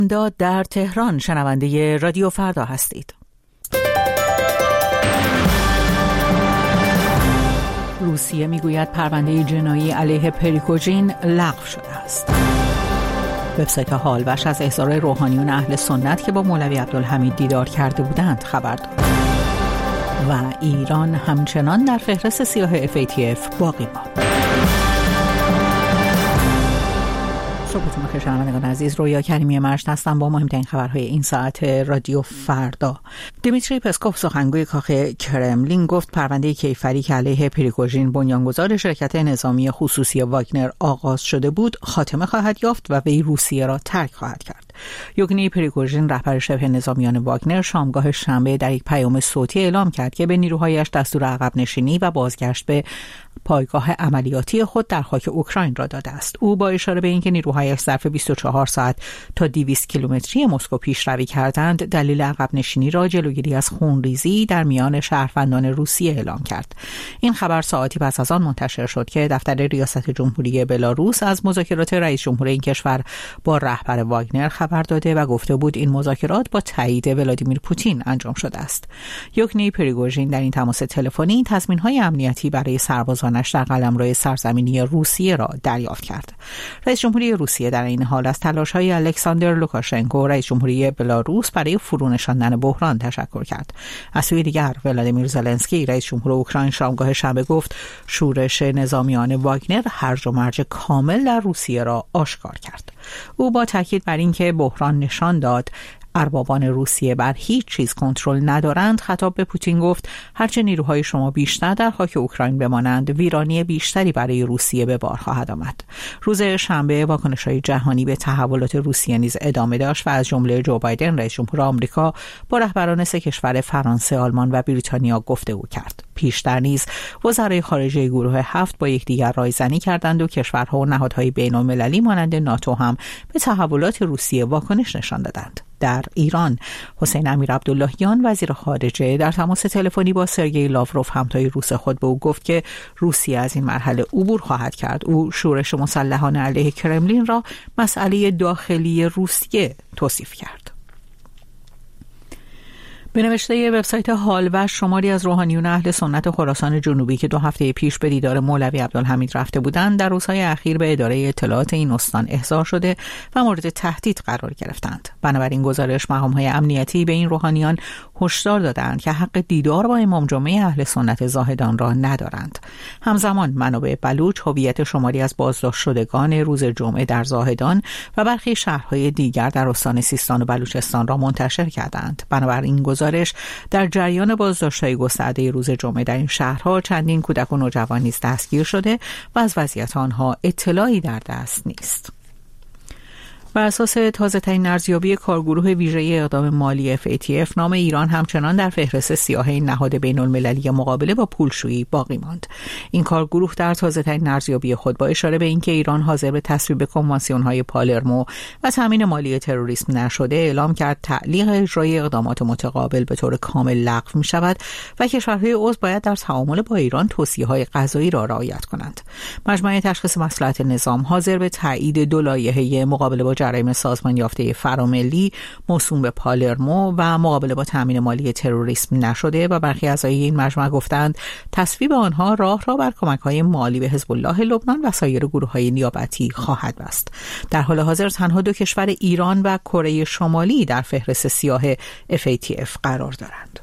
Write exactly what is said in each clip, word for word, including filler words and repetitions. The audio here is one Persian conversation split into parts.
داد در تهران شنونده رادیو فردا هستید. روسیه میگوید پرونده جنایی علیه پریگوژین لغو شده است. وبسایت حالوش از احضار روحانیون اهل سنت که با مولوی عبدالحمید دیدار کرده بودند خبر داد. و ایران همچنان در فهرست سیاه اف ای تی اف باقی ماند. صبحتون بخیر شنوندگان عزیز، رویا کریمی مجد هستم با مهمترین خبرهای این ساعت رادیو فردا. دیمیتری پسکوف سخنگوی کاخ کرملین گفت پرونده کیفری که علیه پریگوژین بنیانگذار شرکت نظامی خصوصی واگنر آغاز شده بود خاتمه خواهد یافت و وی روسیه را ترک خواهد کرد. یوگنی پریگوژین رهبر شبه نظامیان واگنر شامگاه شنبه در یک پیام صوتی اعلام کرد که به نیروهایش دستور عقب نشینی و بازگشت به پایگاه عملیاتی خود در خاک اوکراین را داده است. او با اشاره به اینکه نیروهایش ظرف بیست و چهار ساعت تا دویست کیلومتری مسکو پیشروی کردند، دلیل عقب نشینی را جلوگیری از خونریزی در میان شهروندان روسیه اعلام کرد. این خبر ساعتی پس از آن منتشر شد که دفتر ریاست جمهوری بلاروس از مذاکرات رئیس جمهور این کشور با رهبر واگنر خبر داده و گفته بود این مذاکرات با تایید ولادیمیر پوتین انجام شده است. یوگنی پریگوژین در این تماس تلفنی تضمین‌های امنیتی برای سربازانش در قلمرو سرزمینی روسیه را دریافت کرد. رئیس جمهوری روسیه در این حال از تلاش‌های الکساندر لوکاشنکو رئیس جمهوری بلاروس برای فرونشاندن بحران تشکر کرد. از سوی دیگر ولادیمیر زلنسکی رئیس جمهور اوکراین شامگاه شنبه گفت شورش نظامیان واگنر هرج و مرج کامل در روسیه را آشکار کرد. او با تاکید بر اینکه بحران نشان داد اربابان روسیه بر هیچ چیز کنترل ندارند، خطاب به پوتین گفت هرچه نیروهای شما بیشتر در خاک اوکراین بمانند، ویرانی بیشتری برای روسیه به بار خواهد آمد. روز شنبه واکنش‌های جهانی به تحولات روسیه نیز ادامه داشت و از جمله جو بایدن رئیس جمهور آمریکا با رهبران سه کشور فرانسه، آلمان و بریتانیا گفتگو کرد. پیشتر نیز وزرای خارجه گروه هفت با یکدیگر رایزنی کردند و کشورها و نهادهای بین‌المللی مانند ناتو هم به تحولات روسیه واکنش نشان دادند. در ایران حسین امیر عبداللهیان وزیر خارجه در تماس تلفنی با سرگئی لاوروف همتای روس خود به او گفت که روسیه از این مرحله عبور خواهد کرد. او شورش مسلحانه علیه کرملین را مسئله داخلی روسیه توصیف کرد. به نوشته وبسایت حالوش شماری از روحانیون اهل سنت خراسان جنوبی که دو هفته پیش به دیدار مولوی عبدالحمید رفته بودند در روزهای اخیر به اداره اطلاعات این استان احضار شده و مورد تهدید قرار گرفتند. بنابراین گزارش مقام‌های امنیتی به این روحانیان هشدار دادند که حق دیدار با امام جمعه اهل سنت زاهدان را ندارند. همزمان منابع بلوچ هویت شماری از بازداشت شدگان روز جمعه در زاهدان و برخی شهرهای دیگر در استان سیستان و بلوچستان را منتشر کردند. بنابراین گزارش در جریان بازداشت‌های گسترده روز جمعه در این شهرها چندین کودک و نوجوان نیز دستگیر شده و از وضعیت آنها اطلاعی در دست نیست. بر اساس تازه‌ترین ارزیابی کارگروه ویژه اقدام مالی اف ای تی اف، نام ایران همچنان در فهرست سیاه این نهاد بین‌المللی مقابله با پولشویی باقی ماند. این کارگروه در تازه‌ترین ارزیابی خود با اشاره به اینکه ایران حاضر به تصویب کنوانسیون‌های پالرمو و تامین مالی تروریسم نشده، اعلام کرد تعلیق اجرای اقدامات متقابل به طور کامل لغو می‌شود و کشورهای عضو باید در تعامل با ایران توصیه‌های قضایی را رعایت کنند. مجمع تشخیص مصلحت نظام حاضر به تایید دو لایحه مقابله با جرایم سازمان یافته فراملی موسوم به پالرمو و مقابله با تامین مالی تروریسم نشده و برخی اعضای این مجمع گفتند تصویب آنها راه را بر کمک‌های مالی به حزب الله لبنان و سایر گروه‌های نیابتی خواهد بست. در حال حاضر تنها دو کشور ایران و کره شمالی در فهرست سیاه اف ای تی اف قرار دارند.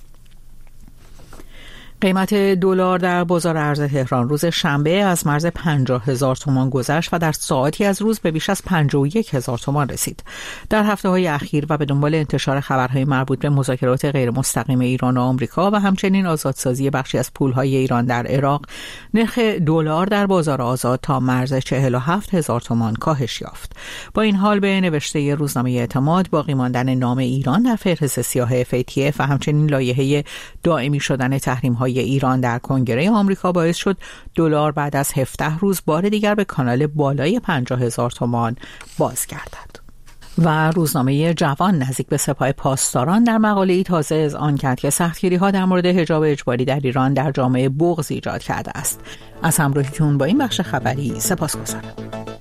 قیمت دلار در بازار ارز تهران روز شنبه از مرز پنجاه هزار تومان گذشت و در ساعتی از روز به بیش از پنجاه و یک هزار تومان رسید. در هفته‌های اخیر و به دنبال انتشار خبرهای مربوط به مذاکرات غیر مستقیم ایران و آمریکا و همچنین آزادسازی بخشی از پولهای ایران در عراق، نرخ دلار در بازار آزاد تا مرز چهل و هفت هزار تومان کاهش یافت. با این حال به نوشته روزنامه اعتماد، باقی ماندن نام ایران در فهرست سیاه اف ای تی اف و همچنین لایحه دائمی شدن تحریم‌های ایران در کنگره آمریکا باعث شد دلار بعد از هفده روز بار دیگر به کانال بالای پنجاه هزار تومان بازگردد. و روزنامه جوان نزدیک به سپاه پاسداران در مقاله‌ای تازه اذعان کرد که سختگیری‌ها در مورد حجاب اجباری در ایران در جامعه بغض ایجاد کرده است. از همراهیتون با این بخش خبری سپاسگزارم.